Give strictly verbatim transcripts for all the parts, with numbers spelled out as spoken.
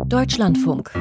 Deutschlandfunk.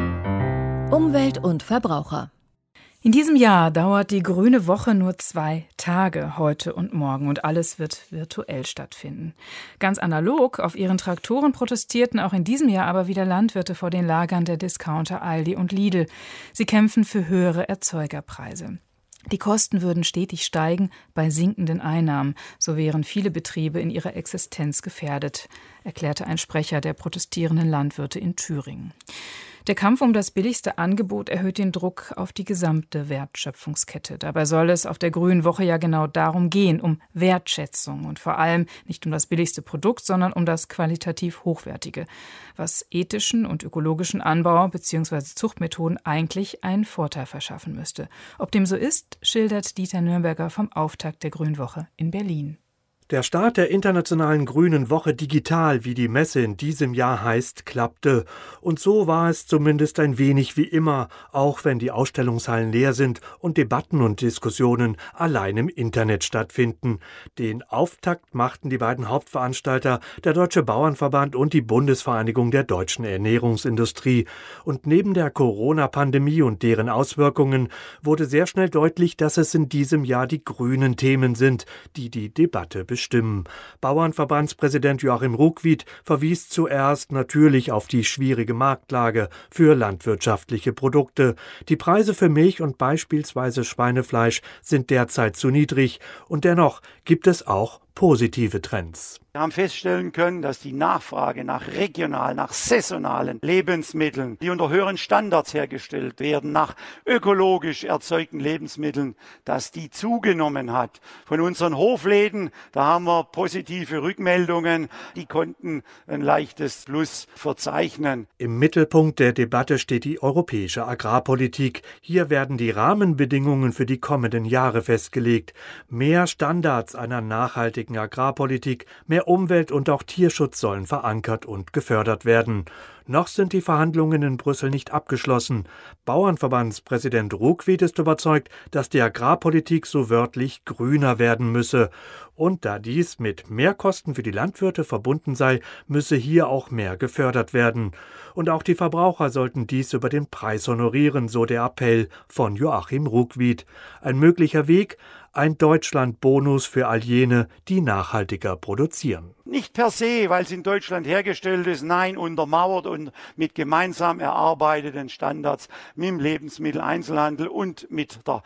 Umwelt und Verbraucher. In diesem Jahr dauert die Grüne Woche nur zwei Tage, heute und morgen, und alles wird virtuell stattfinden. Ganz analog auf ihren Traktoren protestierten auch in diesem Jahr aber wieder Landwirte vor den Lagern der Discounter Aldi und Lidl. Sie kämpfen für höhere Erzeugerpreise. Die Kosten würden stetig steigen bei sinkenden Einnahmen. So wären viele Betriebe in ihrer Existenz gefährdet, erklärte ein Sprecher der protestierenden Landwirte in Thüringen. Der Kampf um das billigste Angebot erhöht den Druck auf die gesamte Wertschöpfungskette. Dabei soll es auf der Grünen Woche ja genau darum gehen, um Wertschätzung und vor allem nicht um das billigste Produkt, sondern um das qualitativ Hochwertige, was ethischen und ökologischen Anbau bzw. Zuchtmethoden eigentlich einen Vorteil verschaffen müsste. Ob dem so ist, schildert Dieter Nürnberger vom Auftakt der Grünen Woche in Berlin. Der Start der internationalen Grünen Woche digital, wie die Messe in diesem Jahr heißt, klappte. Und so war es zumindest ein wenig wie immer, auch wenn die Ausstellungshallen leer sind und Debatten und Diskussionen allein im Internet stattfinden. Den Auftakt machten die beiden Hauptveranstalter, der Deutsche Bauernverband und die Bundesvereinigung der deutschen Ernährungsindustrie. Und neben der Corona-Pandemie und deren Auswirkungen wurde sehr schnell deutlich, dass es in diesem Jahr die grünen Themen sind, die die Debatte bestimmen. Stimmen. Bauernverbandspräsident Joachim Ruckwied verwies zuerst natürlich auf die schwierige Marktlage für landwirtschaftliche Produkte. Die Preise für Milch und beispielsweise Schweinefleisch sind derzeit zu niedrig und dennoch gibt es auch positive Trends. Wir haben feststellen können, dass die Nachfrage nach regionalen, nach saisonalen Lebensmitteln, die unter höheren Standards hergestellt werden, nach ökologisch erzeugten Lebensmitteln, dass die zugenommen hat. Von unseren Hofläden, da haben wir positive Rückmeldungen, die konnten ein leichtes Plus verzeichnen. Im Mittelpunkt der Debatte steht die europäische Agrarpolitik. Hier werden die Rahmenbedingungen für die kommenden Jahre festgelegt. Mehr Standards einer nachhaltigen Agrarpolitik, mehr Umwelt- und auch Tierschutz sollen verankert und gefördert werden. Noch sind die Verhandlungen in Brüssel nicht abgeschlossen. Bauernverbandspräsident Ruckwied ist überzeugt, dass die Agrarpolitik so wörtlich grüner werden müsse. Und da dies mit Mehrkosten für die Landwirte verbunden sei, müsse hier auch mehr gefördert werden. Und auch die Verbraucher sollten dies über den Preis honorieren, so der Appell von Joachim Ruckwied. Ein möglicher Weg: ein Deutschland-Bonus für all jene, die nachhaltiger produzieren. Nicht per se, weil es in Deutschland hergestellt ist, nein, untermauert und mit gemeinsam erarbeiteten Standards mit dem Lebensmitteleinzelhandel und mit der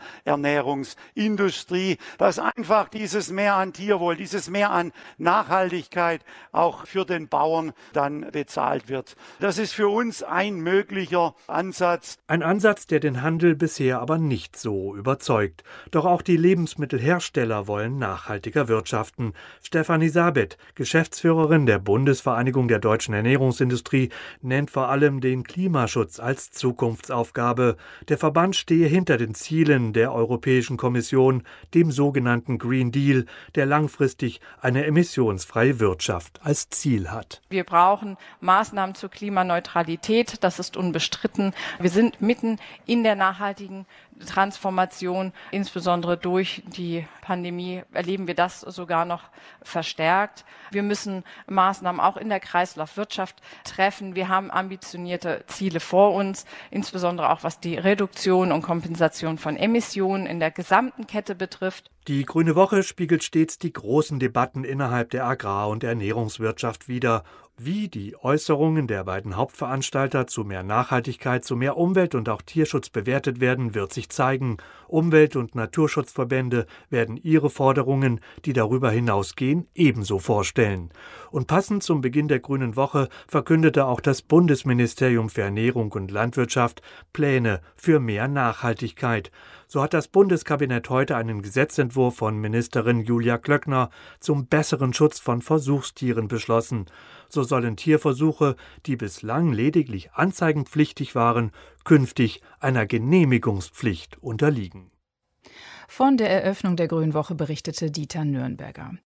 Ernährungsindustrie, dass einfach dieses Mehr an Tierwohl, dieses Mehr an Nachhaltigkeit auch für den Bauern dann bezahlt wird. Das ist für uns ein möglicher Ansatz. Ein Ansatz, der den Handel bisher aber nicht so überzeugt. Doch auch die Lebensmittelhersteller wollen nachhaltiger wirtschaften. Stefanie Sabet, Geschäftsführerin der Bundesvereinigung der deutschen Ernährungsindustrie, nennt vor allem den Klimaschutz als Zukunftsaufgabe. Der Verband stehe hinter den Zielen der Europäischen Kommission, dem sogenannten Green Deal, der langfristig eine emissionsfreie Wirtschaft als Ziel hat. Wir brauchen Maßnahmen zur Klimaneutralität, das ist unbestritten. Wir sind mitten in der nachhaltigen Transformation, insbesondere durch die Pandemie erleben wir das sogar noch verstärkt. Wir müssen Maßnahmen auch in der Kreislaufwirtschaft treffen. Wir haben ambitionierte Ziele vor uns, insbesondere auch was die Reduktion und Kompensation von Emissionen in der gesamten Kette betrifft. Die Grüne Woche spiegelt stets die großen Debatten innerhalb der Agrar- und Ernährungswirtschaft wider. Wie die Äußerungen der beiden Hauptveranstalter zu mehr Nachhaltigkeit, zu mehr Umwelt- und auch Tierschutz bewertet werden, wird sich zeigen. Umwelt- und Naturschutzverbände werden ihre Forderungen, die darüber hinausgehen, ebenso vorstellen. Und passend zum Beginn der Grünen Woche verkündete auch das Bundesministerium für Ernährung und Landwirtschaft Pläne für mehr Nachhaltigkeit. So hat das Bundeskabinett heute einen Gesetzentwurf von Ministerin Julia Klöckner zum besseren Schutz von Versuchstieren beschlossen. So sollen Tierversuche, die bislang lediglich anzeigenpflichtig waren, künftig einer Genehmigungspflicht unterliegen. Von der Eröffnung der Grünen Woche berichtete Dieter Nürnberger.